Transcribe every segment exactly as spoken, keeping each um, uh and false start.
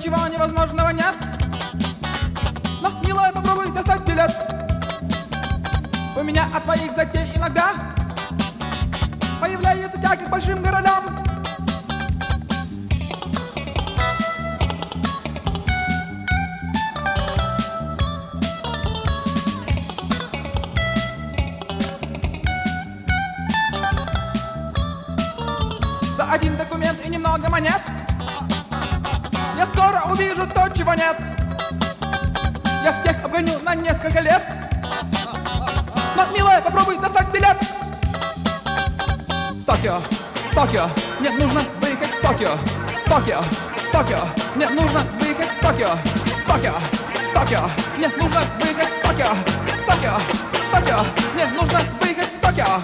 ничего невозможного нет. Но, милая, попробуй достать билет. У меня от твоих затей иногда появляется тяга к большим городам. За один документ и немного монет я скоро увижу то, чего нет. Я всех обгоню на несколько лет. Но, милая, попробуй достать билет. В Токио, в Токио, мне нужно выехать в Токио. В Токио, в Токио, мне нужно выехать в Токио. В Токио, в Токио, мне нужно выехать в Токио. В Токио, в Токио, мне нужно выехать в Токио.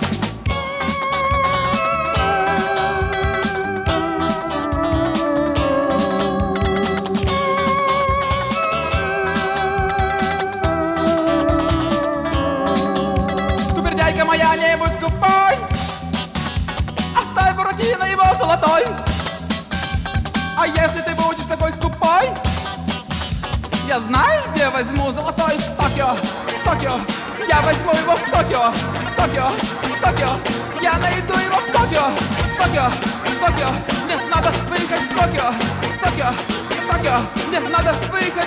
Скупердяйка моя, не будь скупой, оставь Буратино его золотой. А если ты будешь такой скупой, я знаешь, где возьму золотой? В Токио, в Токио, я возьму его в Токио. В Токио, в Токио, я найду его в Токио. В Токио, в Токио, мне надо выехать в Токио. В Токио, в Токио, мне надо выехать.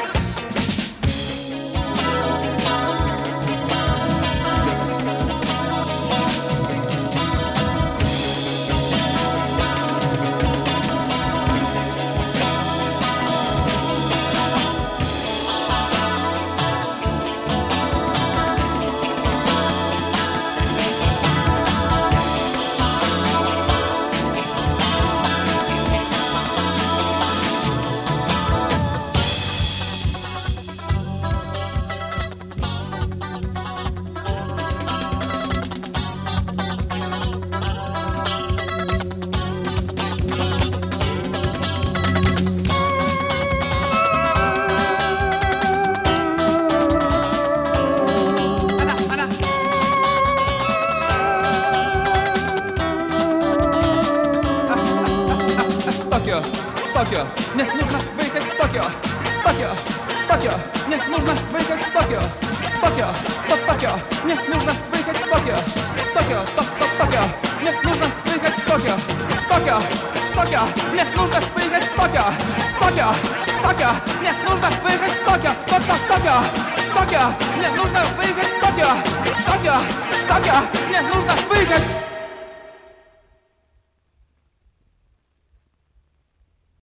Токио, мне нужно выехать в Токио. Токио, Токио, мне нужно выехать в Токио. Токио, топ Токио, мне нужно выехать в Токио. Токио, топ топ Токио, мне нужно выехать в Токио. Токио, Токио, мне нужно выехать в Токио. Токио, Токио, мне нужно выехать в Токио. Топ топ Токио, Токио, мне нужно выехать в Токио. Токио, Токио, мне нужно выехать.